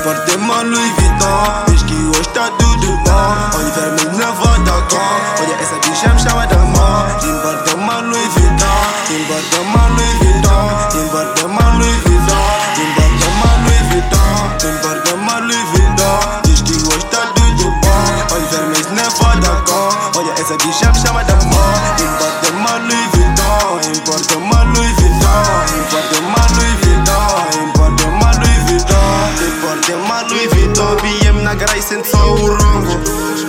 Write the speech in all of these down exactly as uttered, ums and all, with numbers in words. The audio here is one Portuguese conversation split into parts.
Importa uma Louis Vuitton, diz que hoje tá tudo bom. Olha vermelho na volta com, olha essa bicha me chama de amor. Importa uma Louis Vuitton, importa uma Louis Vuitton, importa uma Louis Vuitton, importa uma Louis Vuitton, importa uma Louis Vuitton, diz que hoje tá tudo bom. Olha vermelho na volta com, olha essa bicha me chama de amor. Importa uma Louis Vuitton, importa uma Louis Vuitton, importa uma Louis Vuitton, importa uma Louis Vuitton, importa uma Louis Vuitton. B M na cara e sente só o ronco,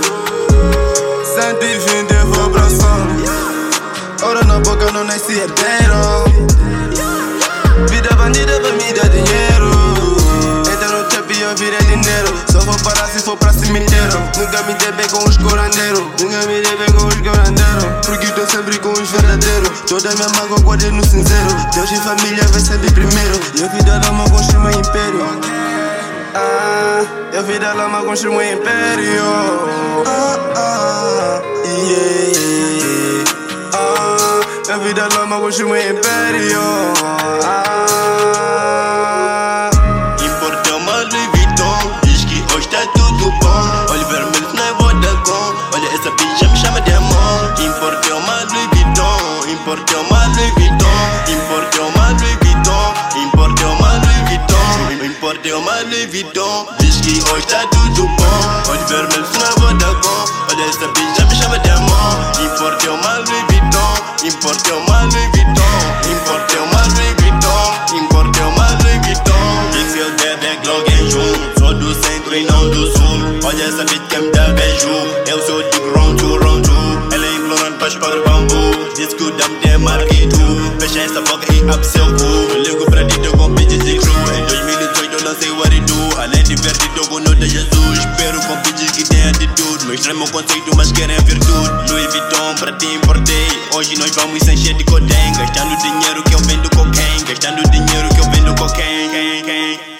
cento e vinte vou pra som. Ouro na boca não nasce herdeiro, vida bandida pra me dar dinheiro. Entra no trap e eu virei dinheiro, só vou parar se for pra cemitério. Nunca me dei bem com os corandeiros, nunca me dei bem com os corandeiros, porque tô sempre com os verdadeiros. Toda minha mágoa guardei no cinzeiro, Deus e família vai sempre primeiro. Eu vi da lama construir meu império, ah, eu vi da lama construir meu império, ah, ah, yeah, ah, eu vi da lama construir meu império, ah. Importa uma Louis Vuitton, diz que hoje tá tudo bom. Olho vermelho na Vodacom, olha essa bicha me chama de amor. Importa uma Louis Vuitton, importa uma Louis Vuitton, importa uma Louis Vuitton, importa uma Louis Vuitton, importa uma Louis Vuitton, diz que hoje tá tudo bom. Olho vermelho na Vodacom, olha essa bicha me chama de amor. Importa uma Louis Vuitton, importa uma Louis Vuitton, importa uma Louis Vuitton, importa uma Louis Vuitton. Pixel bebê Glock em junto, sou do centro e não do sul. Olha essa beat que me dá beijo, eu sou de round to round two. Ela é implorando pra chupar bambu, diz que o dame tem mais que tu. Fecha essa boca e abre seu cu, ligo pra ti, tô com bitches e crew. Em dois mil e dezoito eu lancei o Aridu, além de divertido com nota Jesus. Espero com bitches que tem atitude, mostrei meu conceito mas querem virtude. Louis Vuitton pra ti importei, hoje nós vamos se encher de cocaine. Gastando dinheiro que eu vendo cocaine, gastando dinheiro que eu vendo cocaine.